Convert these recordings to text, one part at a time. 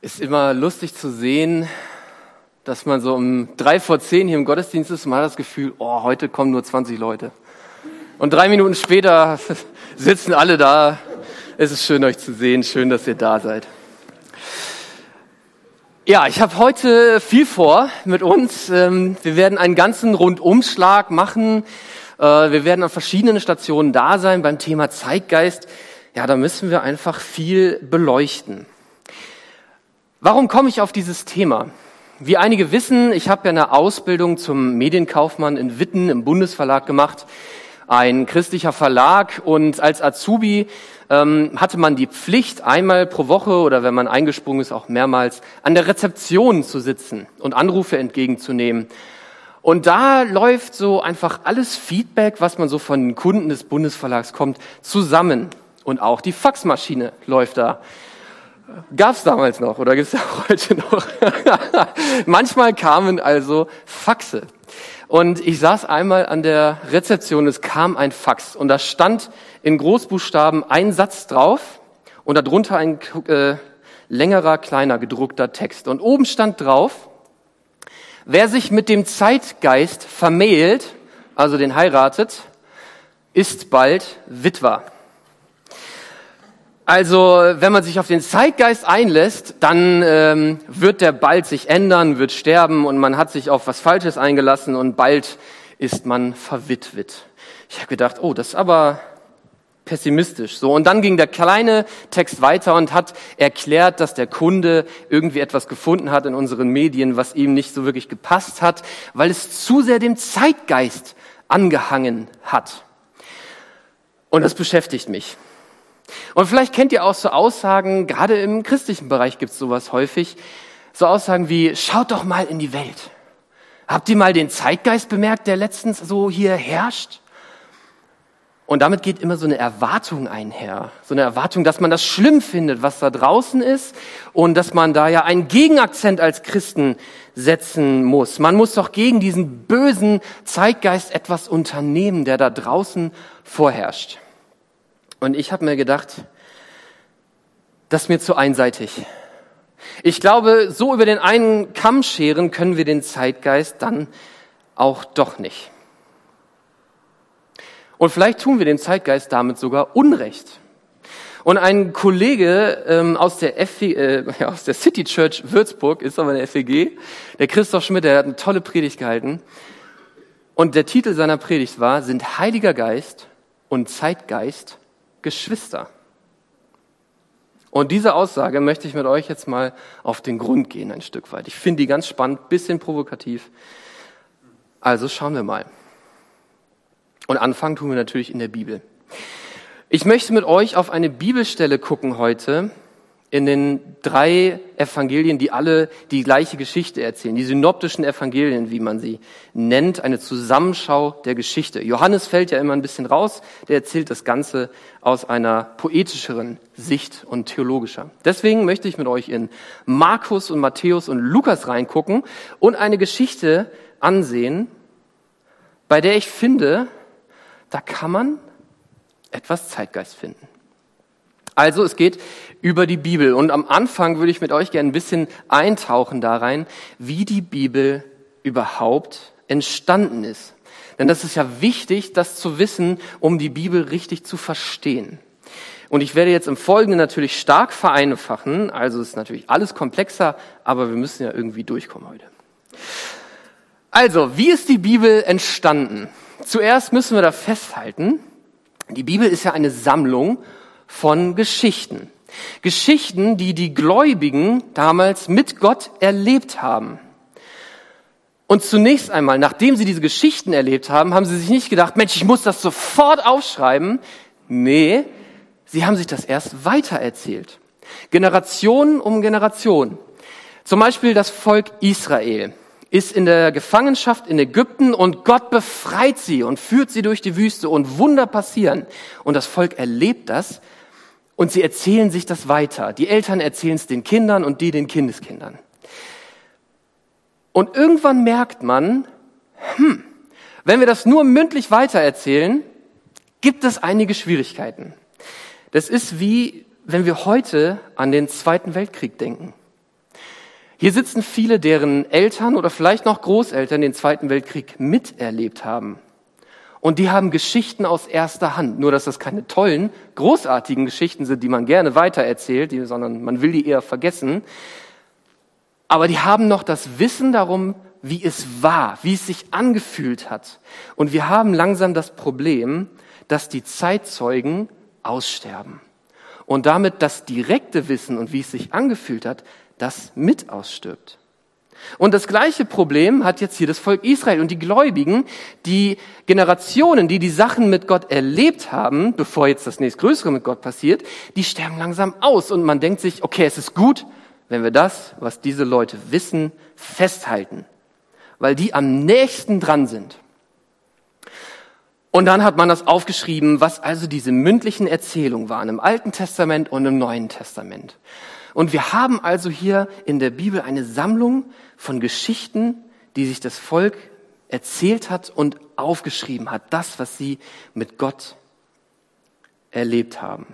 Ist immer lustig zu sehen, dass man so um 9:45 hier im Gottesdienst ist und man hat das Gefühl, oh, heute kommen nur 20 Leute. Und 3 Minuten später sitzen alle da. Es ist schön, euch zu sehen. Schön, dass ihr da seid. Ja, ich habe heute viel vor mit uns. Wir werden einen ganzen Rundumschlag machen. Wir werden an verschiedenen Stationen da sein beim Thema Zeitgeist. Ja, da müssen wir einfach viel beleuchten. Warum komme ich auf dieses Thema? Wie einige wissen, ich habe ja eine Ausbildung zum Medienkaufmann in Witten im Bundesverlag gemacht, ein christlicher Verlag, und als Azubi hatte man die Pflicht, einmal pro Woche oder wenn man eingesprungen ist, auch mehrmals an der Rezeption zu sitzen und Anrufe entgegenzunehmen. Und da läuft so einfach alles Feedback, was man so von den Kunden des Bundesverlags kommt, zusammen. Und auch die Faxmaschine läuft da. Gab's damals noch oder gibt's auch heute noch? Manchmal kamen also Faxe. Und ich saß einmal an der Rezeption, es kam ein Fax und da stand in Großbuchstaben ein Satz drauf und darunter ein längerer, kleiner gedruckter Text. Und oben stand drauf: Wer sich mit dem Zeitgeist vermählt, also den heiratet, ist bald Witwer. Also, wenn man sich auf den Zeitgeist einlässt, dann wird der bald sich ändern, wird sterben und man hat sich auf was Falsches eingelassen und bald ist man verwitwet. Ich habe gedacht, oh, das ist aber pessimistisch. So, und dann ging der kleine Text weiter und hat erklärt, dass der Kunde irgendwie etwas gefunden hat in unseren Medien, was ihm nicht so wirklich gepasst hat, weil es zu sehr dem Zeitgeist angehangen hat. Und das beschäftigt mich. Und vielleicht kennt ihr auch so Aussagen, gerade im christlichen Bereich gibt es sowas häufig, so Aussagen wie: Schaut doch mal in die Welt. Habt ihr mal den Zeitgeist bemerkt, der letztens so hier herrscht? Und damit geht immer so eine Erwartung einher. So eine Erwartung, dass man das schlimm findet, was da draußen ist, und dass man da ja einen Gegenakzent als Christen setzen muss. Man muss doch gegen diesen bösen Zeitgeist etwas unternehmen, der da draußen vorherrscht. Und ich habe mir gedacht, das ist mir zu einseitig. Ich glaube, so über den einen Kamm scheren können wir den Zeitgeist dann auch doch nicht. Und vielleicht tun wir dem Zeitgeist damit sogar Unrecht. Und ein Kollege aus der City Church Würzburg, ist aber eine FEG, der Christoph Schmidt, der hat eine tolle Predigt gehalten. Und der Titel seiner Predigt war: Sind Heiliger Geist und Zeitgeist Geschwister? Und diese Aussage möchte ich mit euch jetzt mal auf den Grund gehen, ein Stück weit. Ich finde die ganz spannend, bisschen provokativ. Also schauen wir mal. Und anfangen tun wir natürlich in der Bibel. Ich möchte mit euch auf eine Bibelstelle gucken heute in den 3 Evangelien, die alle die gleiche Geschichte erzählen. Die synoptischen Evangelien, wie man sie nennt, eine Zusammenschau der Geschichte. Johannes fällt ja immer ein bisschen raus, der erzählt das Ganze aus einer poetischeren Sicht und theologischer. Deswegen möchte ich mit euch in Markus und Matthäus und Lukas reingucken und eine Geschichte ansehen, bei der ich finde, da kann man etwas Zeitgeist finden. Also es geht über die Bibel, und am Anfang würde ich mit euch gerne ein bisschen eintauchen da rein, wie die Bibel überhaupt entstanden ist. Denn das ist ja wichtig, das zu wissen, um die Bibel richtig zu verstehen. Und ich werde jetzt im Folgenden natürlich stark vereinfachen, also ist natürlich alles komplexer, aber wir müssen ja irgendwie durchkommen heute. Also, wie ist die Bibel entstanden? Zuerst müssen wir da festhalten, die Bibel ist ja eine Sammlung von Geschichten. Geschichten, die die Gläubigen damals mit Gott erlebt haben. Und zunächst einmal, nachdem sie diese Geschichten erlebt haben, haben sie sich nicht gedacht, Mensch, ich muss das sofort aufschreiben. Nee, sie haben sich das erst weitererzählt. Generation um Generation. Zum Beispiel das Volk Israel ist in der Gefangenschaft in Ägypten und Gott befreit sie und führt sie durch die Wüste und Wunder passieren. Und das Volk erlebt das und sie erzählen sich das weiter. Die Eltern erzählen es den Kindern und die den Kindeskindern. Und irgendwann merkt man, wenn wir das nur mündlich weitererzählen, gibt es einige Schwierigkeiten. Das ist wie, wenn wir heute an den Zweiten Weltkrieg denken. Hier sitzen viele, deren Eltern oder vielleicht noch Großeltern den Zweiten Weltkrieg miterlebt haben. Und die haben Geschichten aus erster Hand. Nur, dass das keine tollen, großartigen Geschichten sind, die man gerne weitererzählt, sondern man will die eher vergessen. Aber die haben noch das Wissen darum, wie es war, wie es sich angefühlt hat. Und wir haben langsam das Problem, dass die Zeitzeugen aussterben. Und damit das direkte Wissen und wie es sich angefühlt hat, das mit ausstirbt. Und das gleiche Problem hat jetzt hier das Volk Israel und die Gläubigen, die Generationen, die die Sachen mit Gott erlebt haben, bevor jetzt das nächstgrößere mit Gott passiert, die sterben langsam aus. Und man denkt sich, okay, es ist gut, wenn wir das, was diese Leute wissen, festhalten, weil die am nächsten dran sind. Und dann hat man das aufgeschrieben, was also diese mündlichen Erzählungen waren im Alten Testament und im Neuen Testament. Und wir haben also hier in der Bibel eine Sammlung von Geschichten, die sich das Volk erzählt hat und aufgeschrieben hat. Das, was sie mit Gott erlebt haben.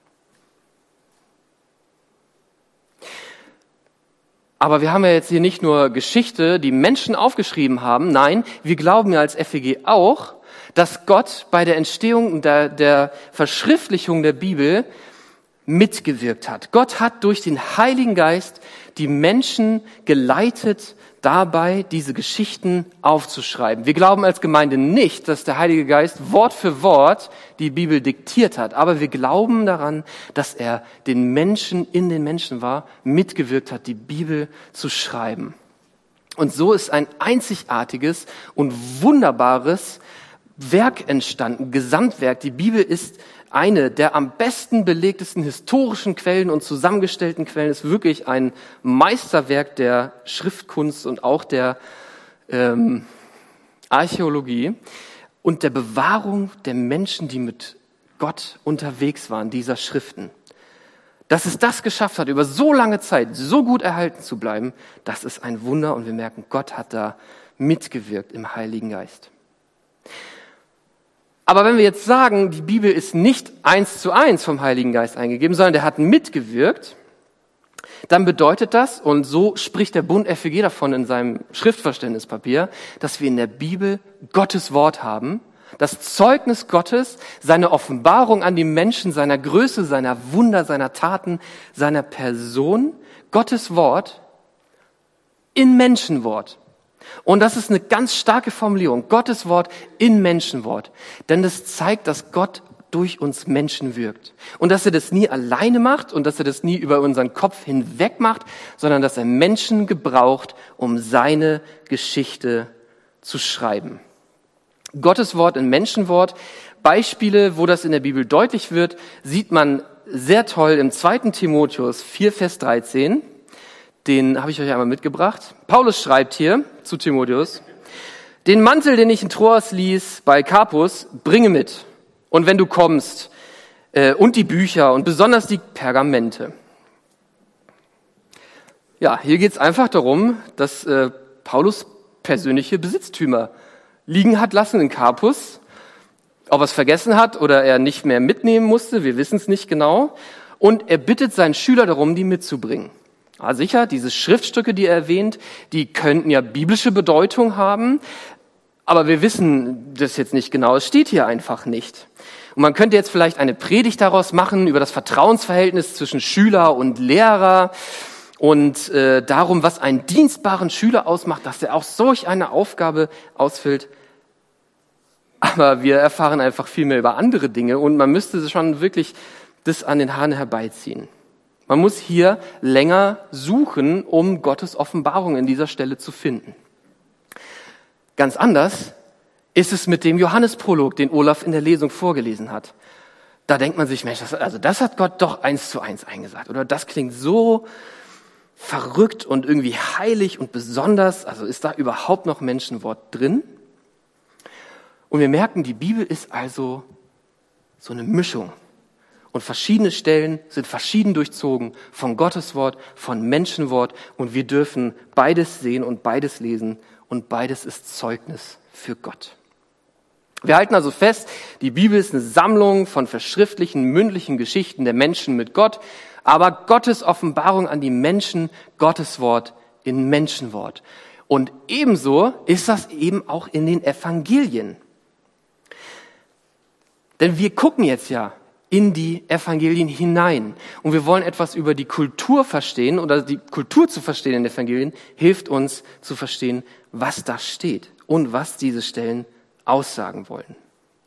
Aber wir haben ja jetzt hier nicht nur Geschichte, die Menschen aufgeschrieben haben. Nein, wir glauben ja als FEG auch, dass Gott bei der Entstehung der Verschriftlichung der Bibel mitgewirkt hat. Gott hat durch den Heiligen Geist die Menschen geleitet, dabei diese Geschichten aufzuschreiben. Wir glauben als Gemeinde nicht, dass der Heilige Geist Wort für Wort die Bibel diktiert hat, aber wir glauben daran, dass er den Menschen in den Menschen war, mitgewirkt hat, die Bibel zu schreiben. Und so ist ein einzigartiges und wunderbares Werk entstanden, Gesamtwerk. Die Bibel ist eine der am besten belegtesten historischen Quellen und zusammengestellten Quellen, ist wirklich ein Meisterwerk der Schriftkunst und auch der Archäologie und der Bewahrung der Menschen, die mit Gott unterwegs waren, dieser Schriften. Dass es das geschafft hat, über so lange Zeit so gut erhalten zu bleiben, das ist ein Wunder und wir merken, Gott hat da mitgewirkt im Heiligen Geist. Aber wenn wir jetzt sagen, die Bibel ist nicht 1:1 vom Heiligen Geist eingegeben, sondern der hat mitgewirkt, dann bedeutet das, und so spricht der Bund FEG davon in seinem Schriftverständnispapier, dass wir in der Bibel Gottes Wort haben, das Zeugnis Gottes, seine Offenbarung an die Menschen, seiner Größe, seiner Wunder, seiner Taten, seiner Person, Gottes Wort in Menschenwort. Und das ist eine ganz starke Formulierung, Gottes Wort in Menschenwort. Denn das zeigt, dass Gott durch uns Menschen wirkt. Und dass er das nie alleine macht und dass er das nie über unseren Kopf hinweg macht, sondern dass er Menschen gebraucht, um seine Geschichte zu schreiben. Gottes Wort in Menschenwort. Beispiele, wo das in der Bibel deutlich wird, sieht man sehr toll im 2. Timotheus 4, Vers 13. Den habe ich euch einmal mitgebracht. Paulus schreibt hier zu Timotheus: Den Mantel, den ich in Troas ließ bei Carpus, bringe mit. Und wenn du kommst, und die Bücher und besonders die Pergamente. Ja, hier geht es einfach darum, dass Paulus persönliche Besitztümer liegen hat lassen in Carpus. Ob er es vergessen hat oder er nicht mehr mitnehmen musste, wir wissen es nicht genau. Und er bittet seinen Schüler darum, die mitzubringen. Ah, sicher, diese Schriftstücke, die er erwähnt, die könnten ja biblische Bedeutung haben, aber wir wissen das jetzt nicht genau. Es steht hier einfach nicht. Und man könnte jetzt vielleicht eine Predigt daraus machen über das Vertrauensverhältnis zwischen Schüler und Lehrer und darum, was einen dienstbaren Schüler ausmacht, dass er auch solch eine Aufgabe ausfüllt. Aber wir erfahren einfach viel mehr über andere Dinge und man müsste schon wirklich das an den Haaren herbeiziehen. Man muss hier länger suchen, um Gottes Offenbarung in dieser Stelle zu finden. Ganz anders ist es mit dem Johannesprolog, den Olaf in der Lesung vorgelesen hat. Da denkt man sich, Mensch, das hat Gott doch 1:1 eingesagt. Oder das klingt so verrückt und irgendwie heilig und besonders. Also ist da überhaupt noch Menschenwort drin? Und wir merken, die Bibel ist also so eine Mischung. Und verschiedene Stellen sind verschieden durchzogen von Gottes Wort, von Menschenwort. Und wir dürfen beides sehen und beides lesen. Und beides ist Zeugnis für Gott. Wir halten also fest, die Bibel ist eine Sammlung von verschriftlichen, mündlichen Geschichten der Menschen mit Gott. Aber Gottes Offenbarung an die Menschen, Gottes Wort in Menschenwort. Und ebenso ist das eben auch in den Evangelien. Denn wir gucken jetzt ja in die Evangelien hinein. Und wir wollen etwas über die Kultur verstehen, oder die Kultur zu verstehen in den Evangelien hilft uns zu verstehen, was da steht und was diese Stellen aussagen wollen.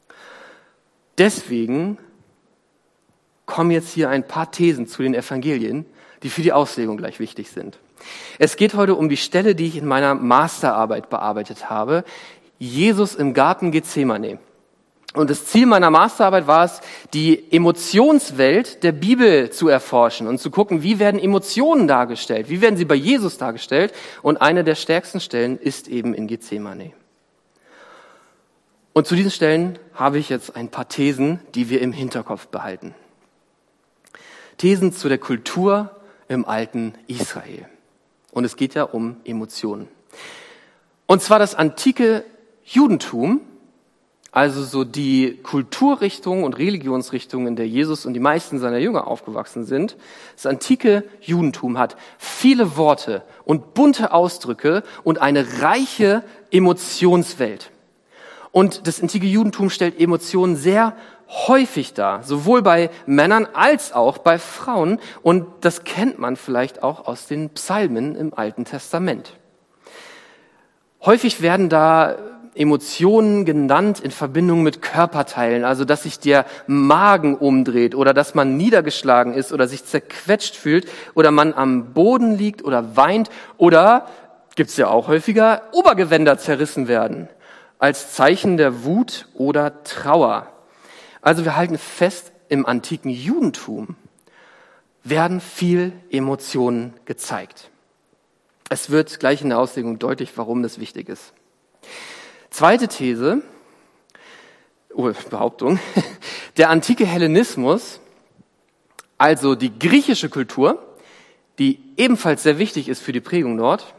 Deswegen kommen jetzt hier ein paar Thesen zu den Evangelien, die für die Auslegung gleich wichtig sind. Es geht heute um die Stelle, die ich in meiner Masterarbeit bearbeitet habe, Jesus im Garten Gethsemane. Und das Ziel meiner Masterarbeit war es, die Emotionswelt der Bibel zu erforschen und zu gucken, wie werden Emotionen dargestellt, wie werden sie bei Jesus dargestellt. Und eine der stärksten Stellen ist eben in Gethsemane. Und zu diesen Stellen habe ich jetzt ein paar Thesen, die wir im Hinterkopf behalten. Thesen zu der Kultur im alten Israel. Und es geht ja um Emotionen. Und zwar das antike Judentum, also so die Kulturrichtung und Religionsrichtung, in der Jesus und die meisten seiner Jünger aufgewachsen sind. Das antike Judentum hat viele Worte und bunte Ausdrücke und eine reiche Emotionswelt. Und das antike Judentum stellt Emotionen sehr häufig dar, sowohl bei Männern als auch bei Frauen. Und das kennt man vielleicht auch aus den Psalmen im Alten Testament. Häufig werden da Emotionen genannt in Verbindung mit Körperteilen, also dass sich der Magen umdreht oder dass man niedergeschlagen ist oder sich zerquetscht fühlt oder man am Boden liegt oder weint oder, gibt's ja auch häufiger, Obergewänder zerrissen werden als Zeichen der Wut oder Trauer. Also wir halten fest, im antiken Judentum werden viel Emotionen gezeigt. Es wird gleich in der Auslegung deutlich, warum das wichtig ist. Zweite These, Behauptung, der antike Hellenismus, also die griechische Kultur, die ebenfalls sehr wichtig ist für die Prägung dort,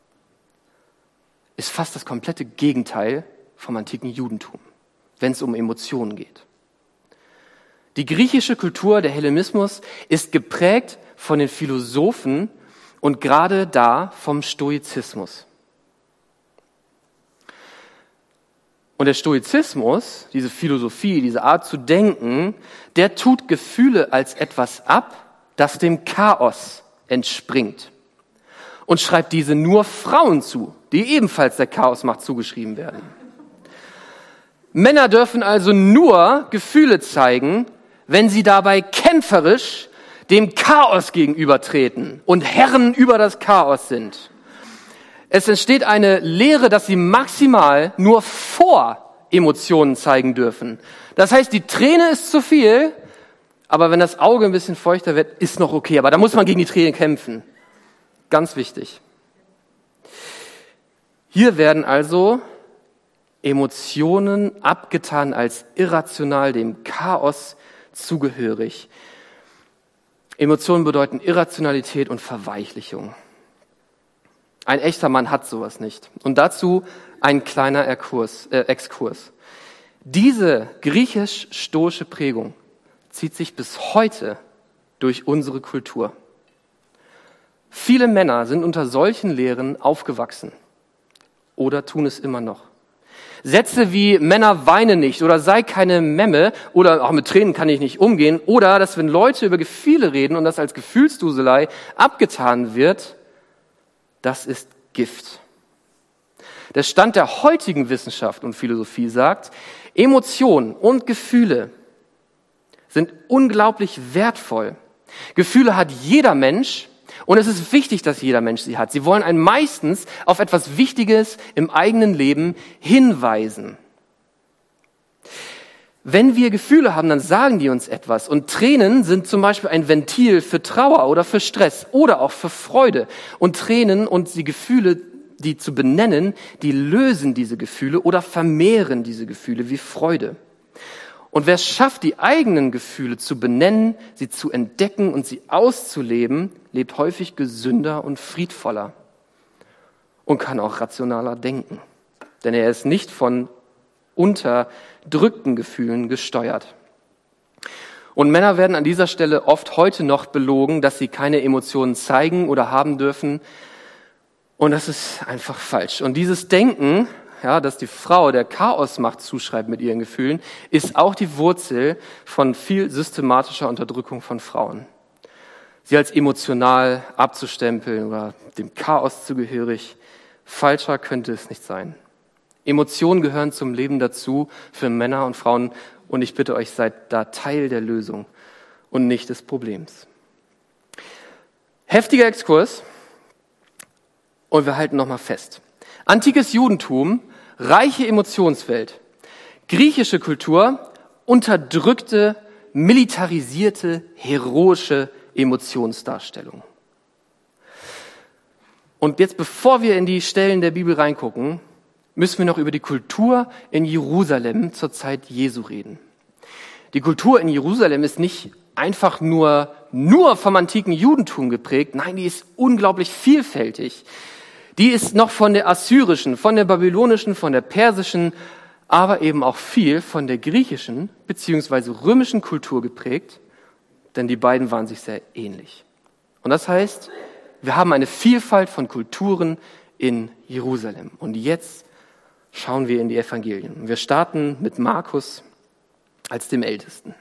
ist fast das komplette Gegenteil vom antiken Judentum, wenn es um Emotionen geht. Die griechische Kultur, der Hellenismus, ist geprägt von den Philosophen und gerade da vom Stoizismus. Und der Stoizismus, diese Philosophie, diese Art zu denken, der tut Gefühle als etwas ab, das dem Chaos entspringt. Und schreibt diese nur Frauen zu, die ebenfalls der Chaosmacht zugeschrieben werden. Männer dürfen also nur Gefühle zeigen, wenn sie dabei kämpferisch dem Chaos gegenübertreten und Herren über das Chaos sind. Es entsteht eine Lehre, dass sie maximal nur vor Emotionen zeigen dürfen. Das heißt, die Träne ist zu viel, aber wenn das Auge ein bisschen feuchter wird, ist noch okay. Aber da muss man gegen die Träne kämpfen. Ganz wichtig. Hier werden also Emotionen abgetan als irrational, dem Chaos zugehörig. Emotionen bedeuten Irrationalität und Verweichlichung. Ein echter Mann hat sowas nicht. Und dazu ein kleiner Exkurs. Diese griechisch-stoische Prägung zieht sich bis heute durch unsere Kultur. Viele Männer sind unter solchen Lehren aufgewachsen oder tun es immer noch. Sätze wie Männer weinen nicht oder sei keine Memme oder auch mit Tränen kann ich nicht umgehen oder dass wenn Leute über Gefühle reden und das als Gefühlsduselei abgetan wird, das ist Gift. Der Stand der heutigen Wissenschaft und Philosophie sagt, Emotionen und Gefühle sind unglaublich wertvoll. Gefühle hat jeder Mensch und es ist wichtig, dass jeder Mensch sie hat. Sie wollen einen meistens auf etwas Wichtiges im eigenen Leben hinweisen. Wenn wir Gefühle haben, dann sagen die uns etwas. Und Tränen sind zum Beispiel ein Ventil für Trauer oder für Stress oder auch für Freude. Und Tränen und die Gefühle, die zu benennen, die lösen diese Gefühle oder vermehren diese Gefühle wie Freude. Und wer es schafft, die eigenen Gefühle zu benennen, sie zu entdecken und sie auszuleben, lebt häufig gesünder und friedvoller und kann auch rationaler denken. Denn er ist nicht von unterdrückten Gefühlen gesteuert. Und Männer werden an dieser Stelle oft heute noch belogen, dass sie keine Emotionen zeigen oder haben dürfen. Und das ist einfach falsch. Und dieses Denken, ja, dass die Frau der Chaosmacht zuschreibt mit ihren Gefühlen, ist auch die Wurzel von viel systematischer Unterdrückung von Frauen. Sie als emotional abzustempeln oder dem Chaos zugehörig, falscher könnte es nicht sein. Emotionen gehören zum Leben dazu für Männer und Frauen und ich bitte euch, seid da Teil der Lösung und nicht des Problems. Heftiger Exkurs und wir halten nochmal fest. Antikes Judentum, reiche Emotionswelt, griechische Kultur, unterdrückte, militarisierte, heroische Emotionsdarstellung. Und jetzt, bevor wir in die Stellen der Bibel reingucken, müssen wir noch über die Kultur in Jerusalem zur Zeit Jesu reden. Die Kultur in Jerusalem ist nicht einfach nur vom antiken Judentum geprägt, nein, die ist unglaublich vielfältig. Die ist noch von der assyrischen, von der babylonischen, von der persischen, aber eben auch viel von der griechischen bzw. römischen Kultur geprägt, denn die beiden waren sich sehr ähnlich. Und das heißt, wir haben eine Vielfalt von Kulturen in Jerusalem. Und jetzt schauen wir in die Evangelien. Wir starten mit Markus als dem Ältesten.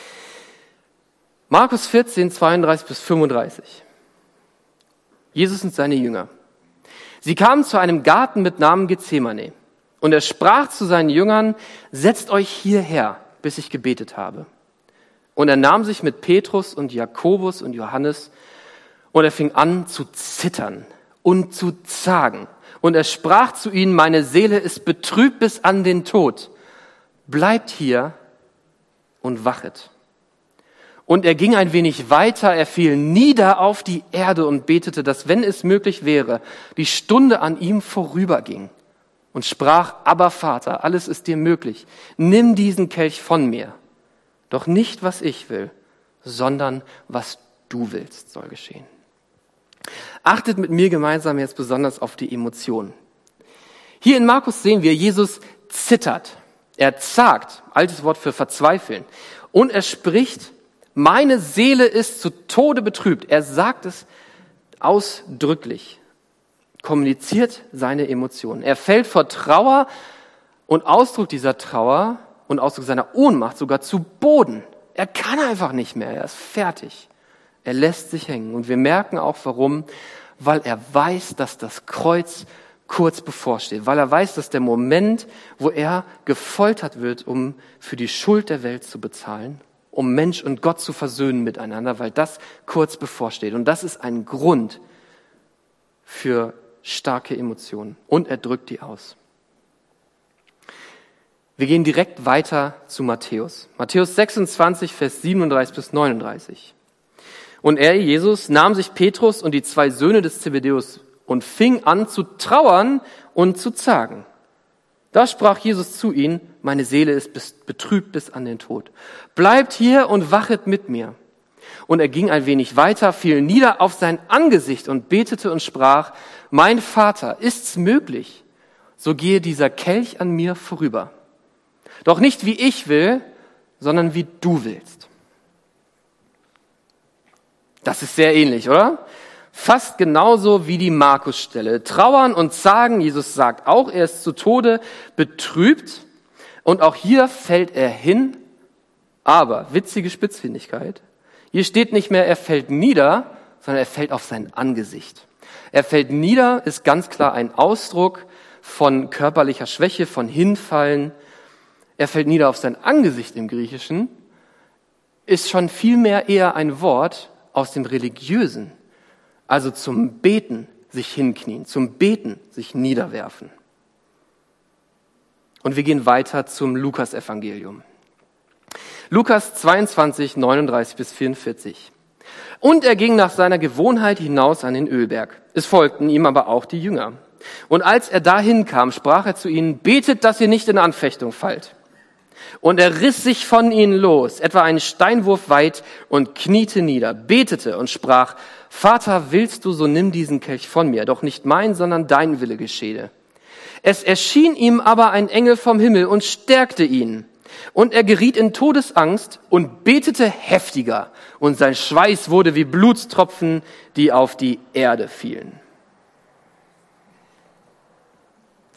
Markus 14, 32 bis 35. Jesus und seine Jünger. Sie kamen zu einem Garten mit Namen Gethsemane. Und er sprach zu seinen Jüngern, setzt euch hierher, bis ich gebetet habe. Und er nahm sich mit Petrus und Jakobus und Johannes und er fing an zu zittern und zu zagen. Und er sprach zu ihnen, meine Seele ist betrübt bis an den Tod. Bleibt hier und wachet. Und er ging ein wenig weiter, er fiel nieder auf die Erde und betete, dass, wenn es möglich wäre, die Stunde an ihm vorüberging. Und sprach, aber Vater, alles ist dir möglich. Nimm diesen Kelch von mir. Doch nicht, was ich will, sondern was du willst, soll geschehen. Achtet mit mir gemeinsam jetzt besonders auf die Emotionen. Hier in Markus sehen wir, Jesus zittert. Er zagt, altes Wort für verzweifeln. Und er spricht, meine Seele ist zu Tode betrübt. Er sagt es ausdrücklich, kommuniziert seine Emotionen. Er fällt vor Trauer und Ausdruck dieser Trauer und Ausdruck seiner Ohnmacht sogar zu Boden. Er kann einfach nicht mehr, er ist fertig. Er lässt sich hängen. Und wir merken auch, warum. Weil er weiß, dass das Kreuz kurz bevorsteht. Weil er weiß, dass der Moment, wo er gefoltert wird, um für die Schuld der Welt zu bezahlen, um Mensch und Gott zu versöhnen miteinander, weil das kurz bevorsteht. Und das ist ein Grund für starke Emotionen. Und er drückt die aus. Wir gehen direkt weiter zu Matthäus. Matthäus 26, Vers 37 bis 39. Und er, Jesus, nahm sich Petrus und die 2 Söhne des Zebedäus und fing an zu trauern und zu zagen. Da sprach Jesus zu ihnen, meine Seele ist betrübt bis an den Tod. Bleibt hier und wachet mit mir. Und er ging ein wenig weiter, fiel nieder auf sein Angesicht und betete und sprach, mein Vater, ist's möglich, so gehe dieser Kelch an mir vorüber. Doch nicht wie ich will, sondern wie du willst. Das ist sehr ähnlich, oder? Fast genauso wie die Markus-Stelle. Trauern und zagen, Jesus sagt auch, er ist zu Tode betrübt. Und auch hier fällt er hin, aber, witzige Spitzfindigkeit, hier steht nicht mehr, er fällt nieder, sondern er fällt auf sein Angesicht. Er fällt nieder, ist ganz klar ein Ausdruck von körperlicher Schwäche, von Hinfallen. Er fällt nieder auf sein Angesicht im Griechischen, ist schon vielmehr eher ein Wort aus dem Religiösen, also zum Beten sich hinknien, zum Beten sich niederwerfen. Und wir gehen weiter zum Lukas-Evangelium. Lukas 22, 39 bis 44. Und er ging nach seiner Gewohnheit hinaus an den Ölberg. Es folgten ihm aber auch die Jünger. Und als er dahin kam, sprach er zu ihnen, betet, dass ihr nicht in Anfechtung fallt. Und er riss sich von ihnen los, etwa einen Steinwurf weit, und kniete nieder, betete und sprach, Vater, willst du, so nimm diesen Kelch von mir, doch nicht mein, sondern dein Wille geschehe. Es erschien ihm aber ein Engel vom Himmel und stärkte ihn. Und er geriet in Todesangst und betete heftiger, und sein Schweiß wurde wie Blutstropfen, die auf die Erde fielen.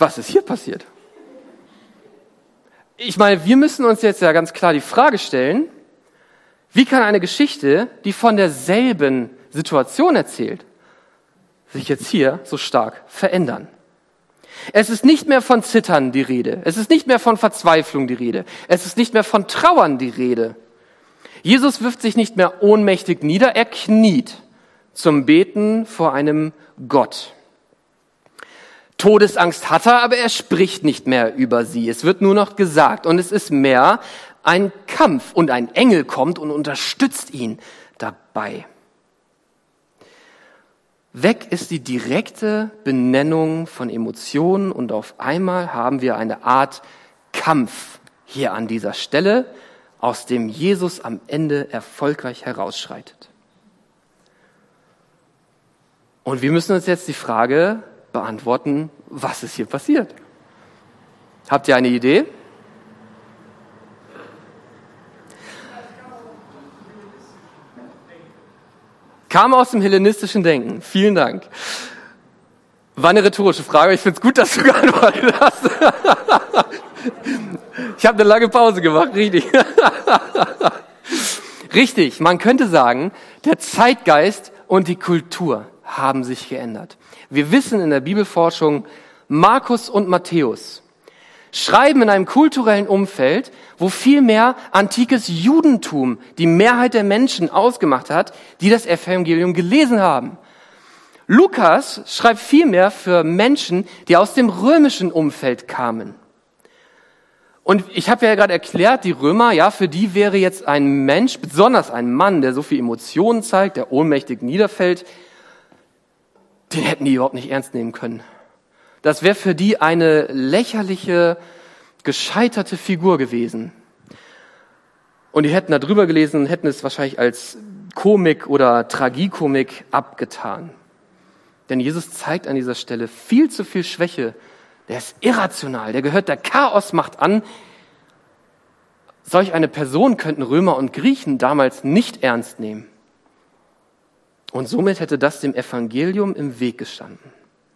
was ist hier passiert? Ich meine, wir müssen uns jetzt ja ganz klar die Frage stellen, wie kann eine Geschichte, die von derselben Situation erzählt, sich jetzt hier so stark verändern? Es ist nicht mehr von Zittern die Rede. Es ist nicht mehr von Verzweiflung die Rede. Es ist nicht mehr von Trauern die Rede. Jesus wirft sich nicht mehr ohnmächtig nieder, er kniet zum Beten vor einem Gott. Todesangst hat er, aber er spricht nicht mehr über sie. Es wird nur noch gesagt und es ist mehr ein Kampf und ein Engel kommt und unterstützt ihn dabei. Weg ist die direkte Benennung von Emotionen und auf einmal haben wir eine Art Kampf hier an dieser Stelle, aus dem Jesus am Ende erfolgreich herausschreitet. Und wir müssen uns jetzt die Frage beantworten, was ist hier passiert? Habt ihr eine Idee? Kam aus dem hellenistischen Denken. Vielen Dank. War eine rhetorische Frage, ich finde es gut, dass du geantwortet hast. Ich habe eine lange Pause gemacht, richtig. Richtig, man könnte sagen, der Zeitgeist und die Kultur haben sich geändert. Wir wissen in der Bibelforschung, Markus und Matthäus schreiben in einem kulturellen Umfeld, wo viel mehr antikes Judentum die Mehrheit der Menschen ausgemacht hat, die das Evangelium gelesen haben. Lukas schreibt viel mehr für Menschen, die aus dem römischen Umfeld kamen. Und ich habe ja gerade erklärt, die Römer, ja, für die wäre jetzt ein Mensch, besonders ein Mann, der so viel Emotionen zeigt, der ohnmächtig niederfällt, den hätten die überhaupt nicht ernst nehmen können. Das wäre für die eine lächerliche, gescheiterte Figur gewesen. Und die hätten da drüber gelesen und hätten es wahrscheinlich als Komik oder Tragikomik abgetan. Denn Jesus zeigt an dieser Stelle viel zu viel Schwäche. Der ist irrational, der gehört der Chaosmacht an. Solch eine Person könnten Römer und Griechen damals nicht ernst nehmen. Und somit hätte das dem Evangelium im Weg gestanden.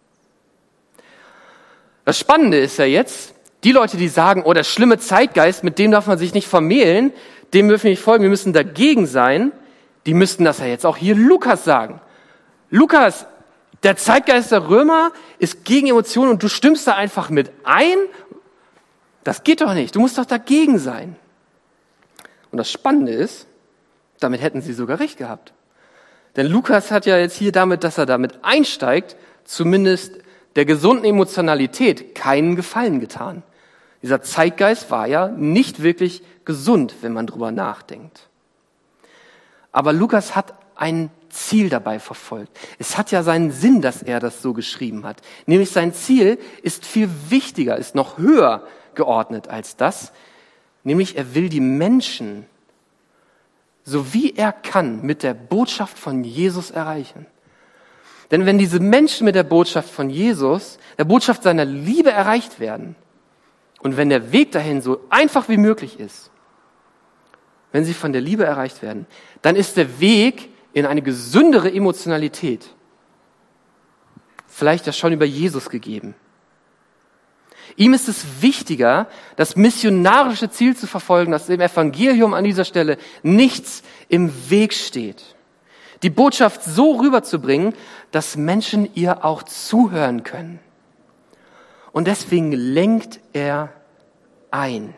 Das Spannende ist ja jetzt, die Leute, die sagen, oh, der schlimme Zeitgeist, mit dem darf man sich nicht vermählen, dem dürfen wir nicht folgen, wir müssen dagegen sein, die müssten das ja jetzt auch hier Lukas sagen. Lukas, der Zeitgeist der Römer ist gegen Emotionen und du stimmst da einfach mit ein? Das geht doch nicht, du musst doch dagegen sein. Und das Spannende ist, damit hätten sie sogar recht gehabt. Denn Lukas hat ja jetzt hier damit, dass er damit einsteigt, zumindest der gesunden Emotionalität keinen Gefallen getan. Dieser Zeitgeist war ja nicht wirklich gesund, wenn man drüber nachdenkt. Aber Lukas hat ein Ziel dabei verfolgt. Es hat ja seinen Sinn, dass er das so geschrieben hat. Nämlich sein Ziel ist viel wichtiger, ist noch höher geordnet als das. Nämlich er will die Menschen, so wie er kann, mit der Botschaft von Jesus erreichen. Denn wenn diese Menschen mit der Botschaft von Jesus, der Botschaft seiner Liebe erreicht werden, und wenn der Weg dahin so einfach wie möglich ist, wenn sie von der Liebe erreicht werden, dann ist der Weg in eine gesündere Emotionalität vielleicht ja schon über Jesus gegeben. Ihm ist es wichtiger, das missionarische Ziel zu verfolgen, dass dem Evangelium an dieser Stelle nichts im Weg steht. Die Botschaft so rüberzubringen, dass Menschen ihr auch zuhören können. Und deswegen lenkt er ein.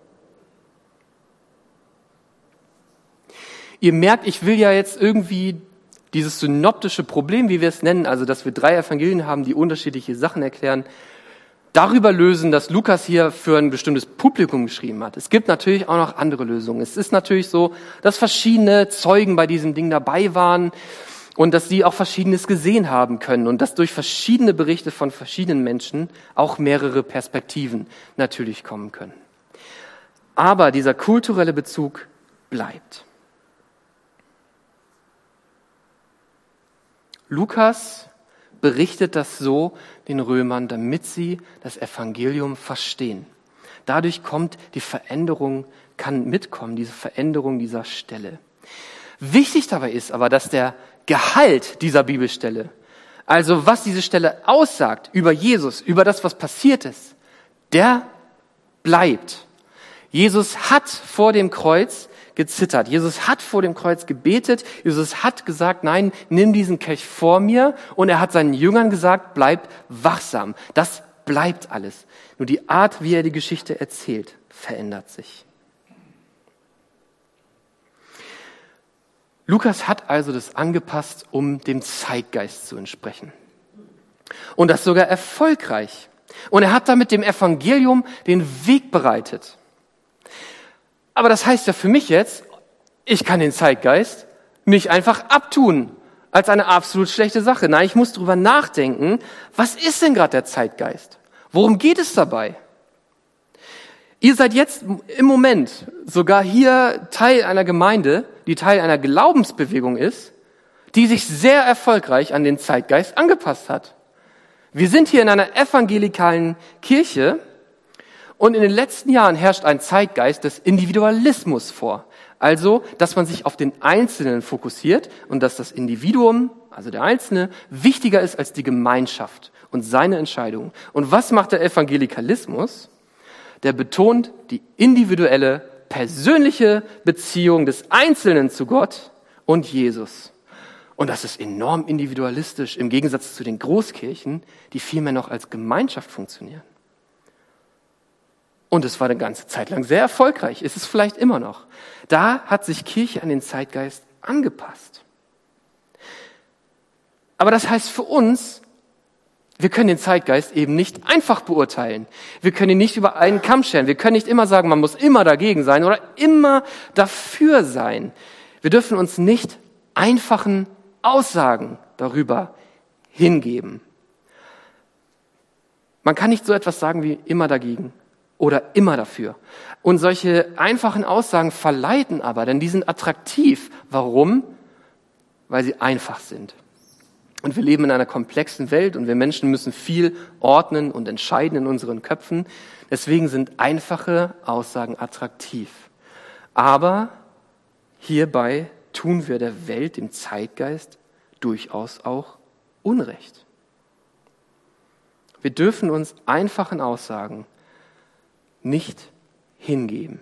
Ihr merkt, ich will ja jetzt irgendwie dieses synoptische Problem, wie wir es nennen, also dass wir 3 Evangelien haben, die unterschiedliche Sachen erklären, darüber lösen, dass Lukas hier für ein bestimmtes Publikum geschrieben hat. Es gibt natürlich auch noch andere Lösungen. Es ist natürlich so, dass verschiedene Zeugen bei diesem Ding dabei waren und dass sie auch Verschiedenes gesehen haben können und dass durch verschiedene Berichte von verschiedenen Menschen auch mehrere Perspektiven natürlich kommen können. Aber dieser kulturelle Bezug bleibt. Lukas berichtet das so den Römern, damit sie das Evangelium verstehen. Dadurch kommt die Veränderung, kann mitkommen, diese Veränderung dieser Stelle. Wichtig dabei ist aber, dass der Gehalt dieser Bibelstelle Also was diese Stelle aussagt über Jesus, über das, was passiert ist, der bleibt. Jesus hat vor dem Kreuz gezittert. Jesus hat vor dem Kreuz gebetet. Jesus hat gesagt, nein, nimm diesen Kelch vor mir. Und er hat seinen Jüngern gesagt, bleib wachsam. Das bleibt alles. Nur die Art, wie er die Geschichte erzählt, verändert sich. Lukas hat also das angepasst, um dem Zeitgeist zu entsprechen. Und das sogar erfolgreich. Und er hat damit dem Evangelium den Weg bereitet. Aber das heißt ja für mich jetzt, ich kann den Zeitgeist nicht einfach abtun als eine absolut schlechte Sache. Nein, ich muss drüber nachdenken, was ist denn gerade der Zeitgeist? Worum geht es dabei? Ihr seid jetzt im Moment sogar hier Teil einer Gemeinde, die Teil einer Glaubensbewegung ist, die sich sehr erfolgreich an den Zeitgeist angepasst hat. Wir sind hier in einer evangelikalen Kirche und in den letzten Jahren herrscht ein Zeitgeist des Individualismus vor. Also, dass man sich auf den Einzelnen fokussiert und dass das Individuum, also der Einzelne, wichtiger ist als die Gemeinschaft und seine Entscheidungen. Und was macht der Evangelikalismus? Der betont die individuelle, persönliche Beziehung des Einzelnen zu Gott und Jesus. Und das ist enorm individualistisch im Gegensatz zu den Großkirchen, die vielmehr noch als Gemeinschaft funktionieren. Und es war eine ganze Zeit lang sehr erfolgreich, ist es vielleicht immer noch. Da hat sich Kirche an den Zeitgeist angepasst. Aber das heißt für uns, wir können den Zeitgeist eben nicht einfach beurteilen. Wir können ihn nicht über einen Kamm scheren. Wir können nicht immer sagen, man muss immer dagegen sein oder immer dafür sein. Wir dürfen uns nicht einfachen Aussagen darüber hingeben. Man kann nicht so etwas sagen wie immer dagegen oder immer dafür. Und solche einfachen Aussagen verleiten aber, denn die sind attraktiv. Warum? Weil sie einfach sind. Und wir leben in einer komplexen Welt und wir Menschen müssen viel ordnen und entscheiden in unseren Köpfen. Deswegen sind einfache Aussagen attraktiv. Aber hierbei tun wir der Welt, dem Zeitgeist, durchaus auch Unrecht. Wir dürfen uns einfachen Aussagen nicht hingeben.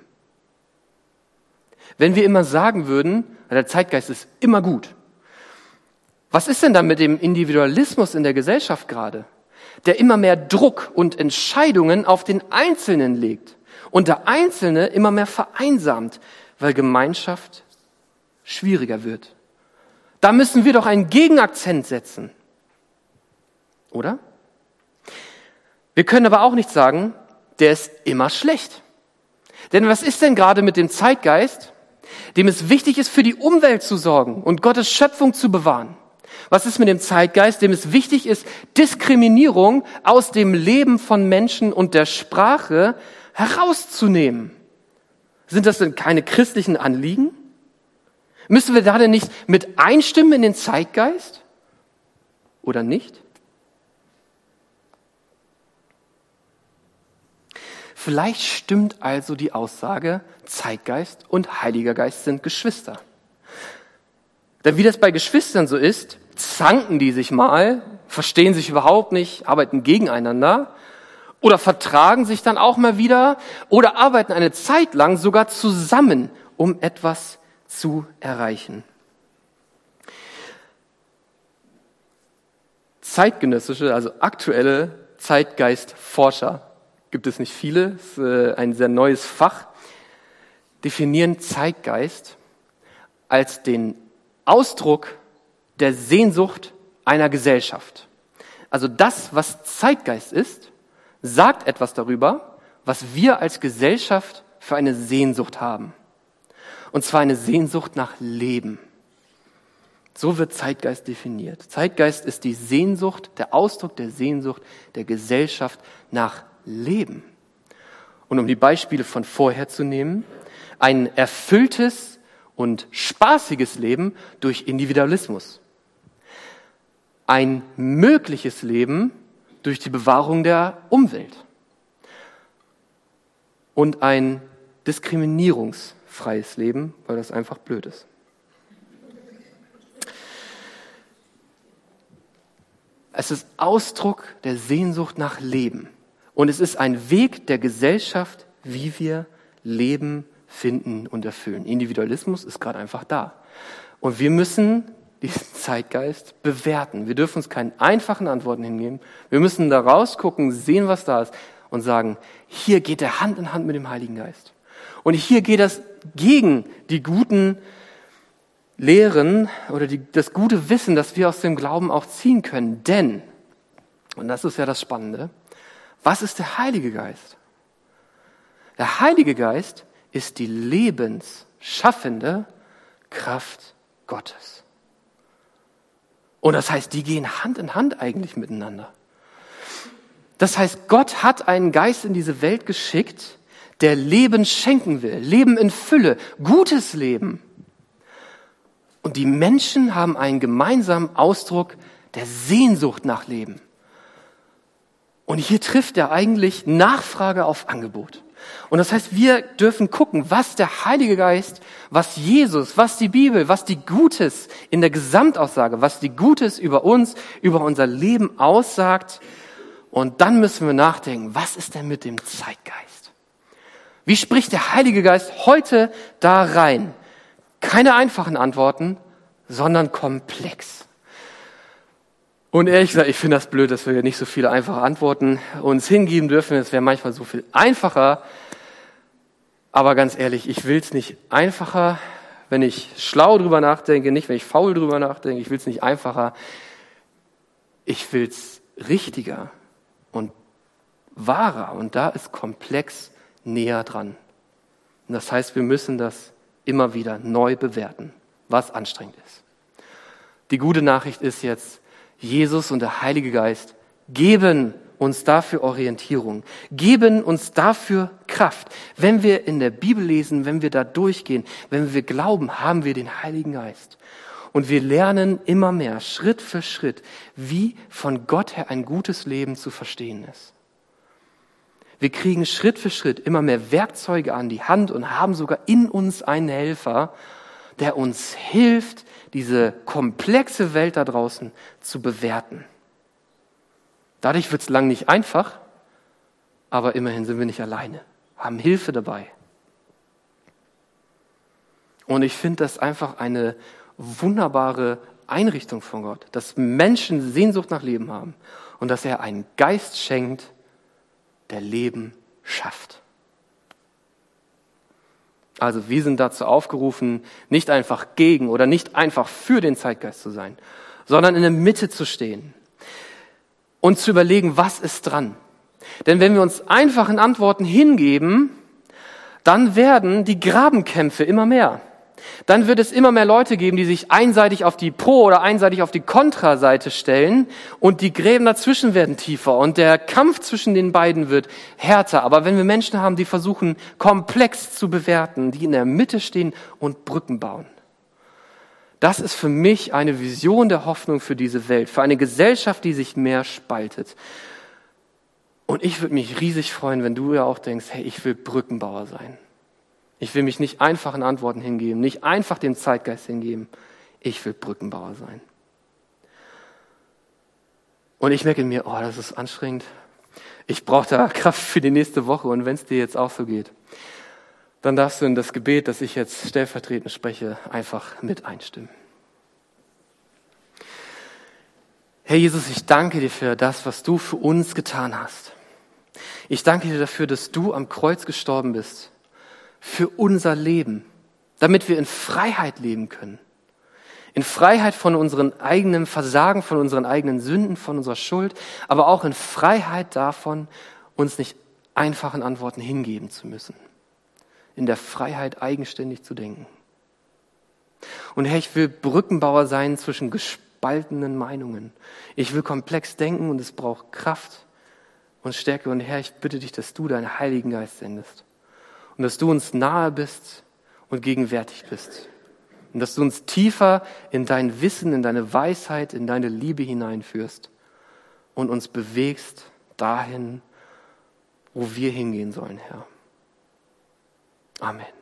Wenn wir immer sagen würden, der Zeitgeist ist immer gut, was ist denn dann mit dem Individualismus in der Gesellschaft gerade, der immer mehr Druck und Entscheidungen auf den Einzelnen legt und der Einzelne immer mehr vereinsamt, weil Gemeinschaft schwieriger wird? Da müssen wir doch einen Gegenakzent setzen, oder? Wir können aber auch nicht sagen, der ist immer schlecht. Denn was ist denn gerade mit dem Zeitgeist, dem es wichtig ist, für die Umwelt zu sorgen und Gottes Schöpfung zu bewahren? Was ist mit dem Zeitgeist, dem es wichtig ist, Diskriminierung aus dem Leben von Menschen und der Sprache herauszunehmen? Sind das denn keine christlichen Anliegen? Müssen wir da denn nicht mit einstimmen in den Zeitgeist? Oder nicht? Vielleicht stimmt also die Aussage, Zeitgeist und Heiliger Geist sind Geschwister. Denn wie das bei Geschwistern so ist, zanken die sich mal, verstehen sich überhaupt nicht, arbeiten gegeneinander oder vertragen sich dann auch mal wieder oder arbeiten eine Zeit lang sogar zusammen, um etwas zu erreichen. Zeitgenössische, also aktuelle Zeitgeistforscher, gibt es nicht viele, ist ein sehr neues Fach, definieren Zeitgeist als den Ausdruck der Sehnsucht einer Gesellschaft. Also das, was Zeitgeist ist, sagt etwas darüber, was wir als Gesellschaft für eine Sehnsucht haben. Und zwar eine Sehnsucht nach Leben. So wird Zeitgeist definiert. Zeitgeist ist die Sehnsucht, der Ausdruck der Sehnsucht der Gesellschaft nach Leben. Und um die Beispiele von vorher zu nehmen, ein erfülltes und spaßiges Leben durch Individualismus. Ein mögliches Leben durch die Bewahrung der Umwelt. Und ein diskriminierungsfreies Leben, weil das einfach blöd ist. Es ist Ausdruck der Sehnsucht nach Leben. Und es ist ein Weg der Gesellschaft, wie wir Leben finden und erfüllen. Individualismus ist gerade einfach da. Und wir müssen diesen Zeitgeist bewerten. Wir dürfen uns keine einfachen Antworten hingeben. Wir müssen da rausgucken, sehen, was da ist und sagen, hier geht er Hand in Hand mit dem Heiligen Geist. Und hier geht das gegen die guten Lehren oder das gute Wissen, das wir aus dem Glauben auch ziehen können. Denn, und das ist ja das Spannende, was ist der Heilige Geist? Der Heilige Geist ist die lebensschaffende Kraft Gottes. Und das heißt, die gehen Hand in Hand eigentlich miteinander. Das heißt, Gott hat einen Geist in diese Welt geschickt, der Leben schenken will, Leben in Fülle, gutes Leben. Und die Menschen haben einen gemeinsamen Ausdruck der Sehnsucht nach Leben. Und hier trifft er eigentlich Nachfrage auf Angebot. Und das heißt, wir dürfen gucken, was der Heilige Geist, was Jesus, was die Bibel, was die Gutes in der Gesamtaussage, was die Gutes über uns, über unser Leben aussagt. Und dann müssen wir nachdenken, was ist denn mit dem Zeitgeist? Wie spricht der Heilige Geist heute da rein? Keine einfachen Antworten, sondern komplex. Und ehrlich gesagt, ich finde das blöd, dass wir nicht so viele einfache Antworten uns hingeben dürfen. Es wäre manchmal so viel einfacher. Aber ganz ehrlich, ich will es nicht einfacher, wenn ich schlau drüber nachdenke, nicht wenn ich faul drüber nachdenke. Ich will es nicht einfacher. Ich will es richtiger und wahrer. Und da ist komplex näher dran. Und das heißt, wir müssen das immer wieder neu bewerten, was anstrengend ist. Die gute Nachricht ist jetzt, Jesus und der Heilige Geist geben uns dafür Orientierung, geben uns dafür Kraft. Wenn wir in der Bibel lesen, wenn wir da durchgehen, wenn wir glauben, haben wir den Heiligen Geist. Und wir lernen immer mehr, Schritt für Schritt, wie von Gott her ein gutes Leben zu verstehen ist. Wir kriegen Schritt für Schritt immer mehr Werkzeuge an die Hand und haben sogar in uns einen Helfer, der uns hilft, diese komplexe Welt da draußen zu bewerten. Dadurch wird es lang nicht einfach, aber immerhin sind wir nicht alleine, haben Hilfe dabei. Und ich finde das einfach eine wunderbare Einrichtung von Gott, dass Menschen Sehnsucht nach Leben haben und dass er einen Geist schenkt, der Leben schafft. Also wir sind dazu aufgerufen, nicht einfach gegen oder nicht einfach für den Zeitgeist zu sein, sondern in der Mitte zu stehen und zu überlegen, was ist dran. Denn wenn wir uns einfachen Antworten hingeben, dann werden die Grabenkämpfe immer mehr. Dann wird es immer mehr Leute geben, die sich einseitig auf die Pro- oder einseitig auf die Kontraseite stellen und die Gräben dazwischen werden tiefer und der Kampf zwischen den beiden wird härter. Aber wenn wir Menschen haben, die versuchen, komplex zu bewerten, die in der Mitte stehen und Brücken bauen, das ist für mich eine Vision der Hoffnung für diese Welt, für eine Gesellschaft, die sich mehr spaltet. Und ich würde mich riesig freuen, wenn du ja auch denkst, hey, ich will Brückenbauer sein. Ich will mich nicht einfachen Antworten hingeben, nicht einfach dem Zeitgeist hingeben. Ich will Brückenbauer sein. Und ich merke in mir, das ist anstrengend. Ich brauche da Kraft für die nächste Woche. Und wenn es dir jetzt auch so geht, dann darfst du in das Gebet, das ich jetzt stellvertretend spreche, einfach mit einstimmen. Herr Jesus, ich danke dir für das, was du für uns getan hast. Ich danke dir dafür, dass du am Kreuz gestorben bist. Für unser Leben, damit wir in Freiheit leben können. In Freiheit von unserem eigenen Versagen, von unseren eigenen Sünden, von unserer Schuld, aber auch in Freiheit davon, uns nicht einfachen Antworten hingeben zu müssen. In der Freiheit, eigenständig zu denken. Und Herr, ich will Brückenbauer sein zwischen gespaltenen Meinungen. Ich will komplex denken und es braucht Kraft und Stärke. Und Herr, ich bitte dich, dass du deinen Heiligen Geist sendest. Und dass du uns nahe bist und gegenwärtig bist. Und dass du uns tiefer in dein Wissen, in deine Weisheit, in deine Liebe hineinführst und uns bewegst dahin, wo wir hingehen sollen, Herr. Amen.